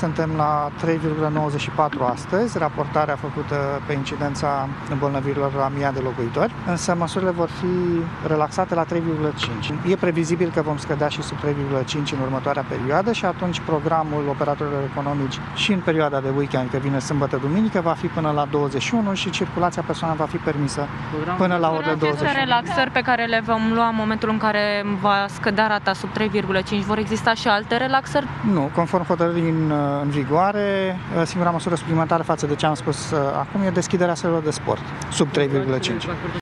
suntem la 3,94 astăzi, raportarea făcută pe incidența îmbolnăvirilor la 1000 de locuitori, însă măsurile vor fi relaxate la 3,5. E previzibil că vom scădea și sub 3,5 în următoarea perioadă și atunci programul operatorilor economici și în perioada de weekend, că vine sâmbătă, duminică, va fi până la 21 și circulația personală va fi permisă până la orele 21. Aceste relaxări pe care le vom lua în momentul în care va scădea rata sub 3,5, vor exista și alte relaxări? Nu, conform hotărârii în vigoare, singura măsură suplimentară față de ce am spus acum e deschiderea sălilor de sport, sub 3,5.